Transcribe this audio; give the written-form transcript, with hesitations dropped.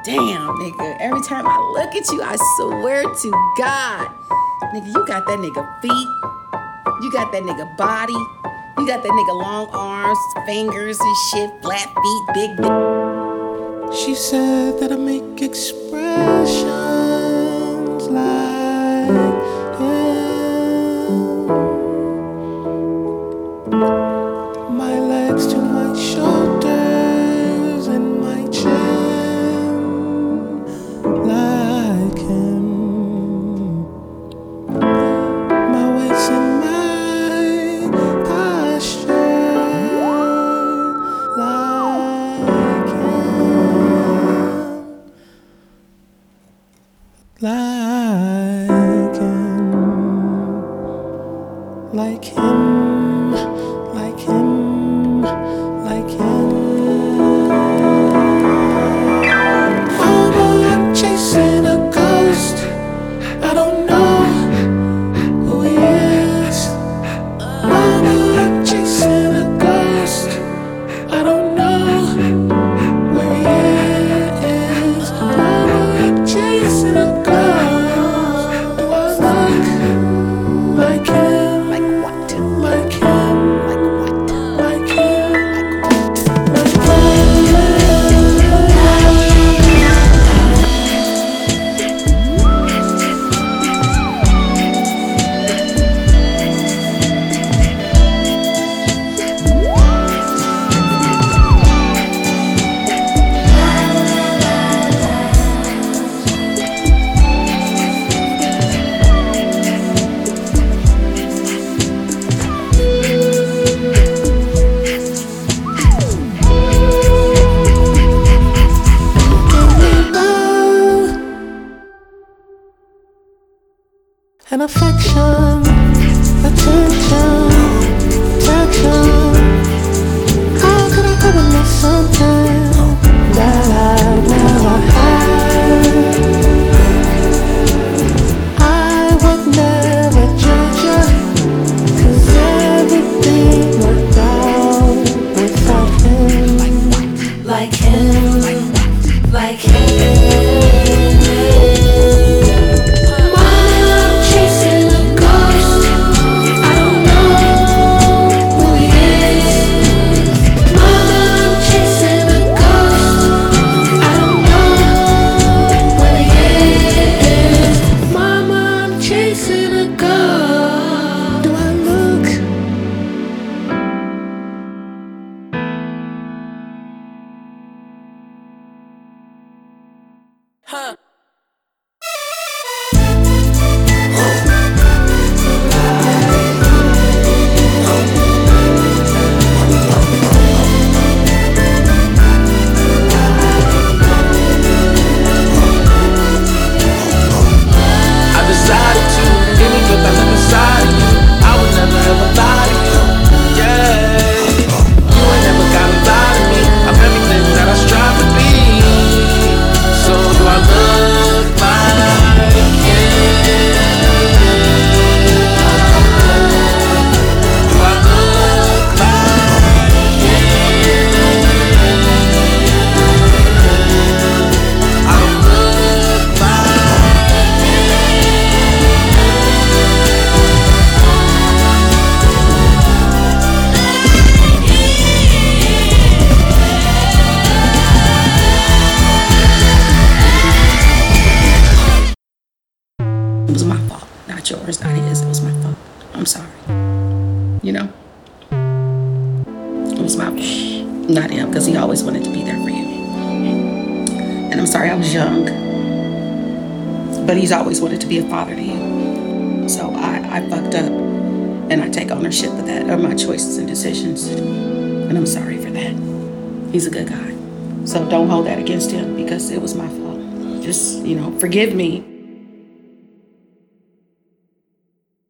Damn, nigga. Every time I look at you, I swear to God, nigga, you got that nigga feet. You got that nigga body. You got that nigga long arms, fingers and shit, flat feet, big. She said that I make expressions like my legs to my shoulders and my chin like him. My waist and my posture like him. Like him. Like him. Like him. Like him. I'm chasing a ghost. I don't know who he is. I'm chasing a ghost. I don't know where he is. I'm chasing a ghost. Do I look like him? Like what? Like him? Like what? Like him? And affection, attention, protection. How could I ever miss something that I never had? I would never judge you, 'cause everything worked out without him. Like him, like him. I'm chasing a ghost. I don't know who he is. Mama, I'm chasing a ghost. I don't know where he is. Mama, I'm chasing a ghost. Do I look? I decided to give me good things inside of you. I would never ever lie to you. Yeah, you ain't never gotta lie to me. I'm everything that I strive to be. So do I look like him? Do I look like him? I don't look like It was my fault, not yours, not his. It was my fault. I'm sorry. You know? It was my fault, not him, because he always wanted to be there for you. And I'm sorry I was young, but he's always wanted to be a father to you. So I fucked up, and I take ownership of that, of my choices and decisions. And I'm sorry for that. He's a good guy. So don't hold that against him, because it was my fault. Just, forgive me.